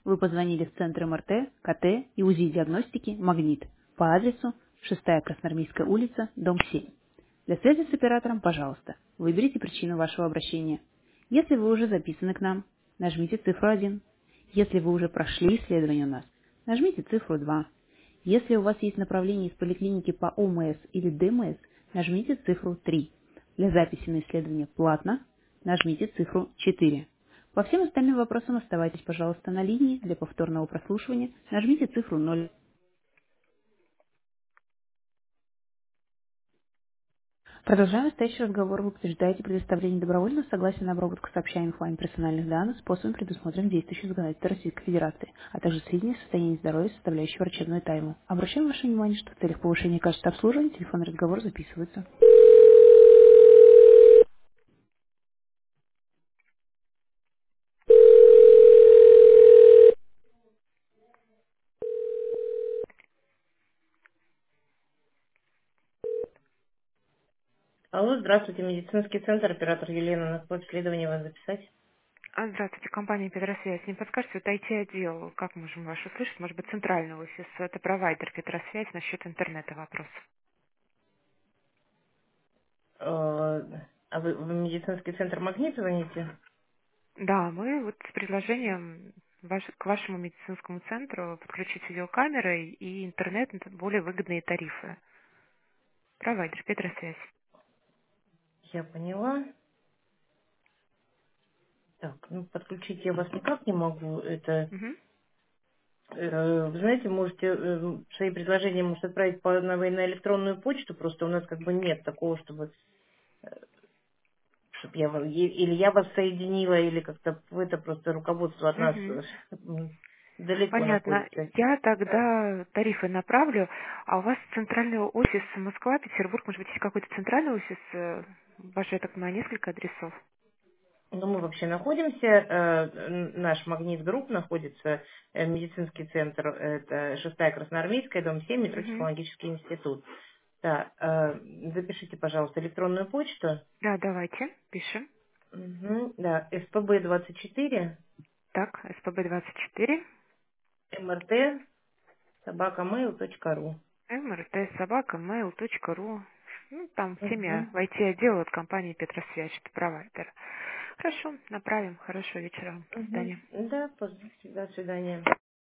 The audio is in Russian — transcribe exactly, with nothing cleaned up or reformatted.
Вы позвонили в Центр эм эр тэ, ка тэ и УЗИ-диагностики «Магнит» по адресу шестая Красноармейская улица, дом семь. Для связи с оператором, пожалуйста, выберите причину вашего обращения. Если вы уже записаны к нам, нажмите цифру один. Если вы уже прошли исследование у нас, нажмите цифру два. Если у вас есть направление из поликлиники по о эм эс или дэ эм эс, нажмите цифру три. Для записи на исследование платно, нажмите цифру четыре. По всем остальным вопросам оставайтесь, пожалуйста, на линии. Для повторного прослушивания нажмите цифру ноль. Продолжаем настоящий разговор. Вы подтверждаете предоставление добровольного согласия на обработку сообщаемых вами персональных данных способом, предусмотренным действующим законодательством Российской Федерации, а также сведений о состоянии здоровья, составляющего врачебную тайну. Обращаем ваше внимание, что в целях повышения качества обслуживания телефонный разговор записывается. Алло, здравствуйте, медицинский центр, оператор Елена, на какое обследование вас записать? А, Здравствуйте, компания Петросвязь. Не подскажете, вот ай ти-отдел, как можем вас услышать? Может быть, центральный офис, это провайдер Петросвязь насчет интернета вопрос. Э, А вы в медицинский центр «Магнит» звоните? Да, мы вот с предложением ваш- к вашему медицинскому центру подключить видеокамеры и интернет, это более выгодные тарифы. Провайдер Петросвязь. Я поняла. Так, ну подключить я вас никак не могу. Это, Мгм. э, вы знаете, можете э, свои предложения может отправить по, на, на электронную почту, просто у нас как бы нет такого, чтобы, чтобы я вам- е- или я вас соединила, или как-то это просто руководство от нас Мгм. э, м, далеко Понятно. находится. Я тогда тарифы направлю, а у вас центральный офис Москва, Петербург, может быть, есть какой-то центральный офис? э, Ваш, я так понимаю, несколько адресов. Но мы вообще находимся, э, н- наш Магнит Групп находится, э, медицинский центр, это шестая Красноармейская, дом семь, метро Мгм. Технологический институт. Да, э, запишите, пожалуйста, электронную почту. Да, давайте, пишем. Мгм, да, эс пэ бэ двадцать четыре, Так, эс пэ бэ двадцать четыре, эм эр тэ, собака мэйл точка ру. эм эр тэ собака mail точка ру. Ну, там всеми Мгм, в ай ти-отдел от компании Петросвязь, это провайдер. Хорошо, направим. Хорошего вечера. До мгм. свидания. Да, пожалуйста, до свидания.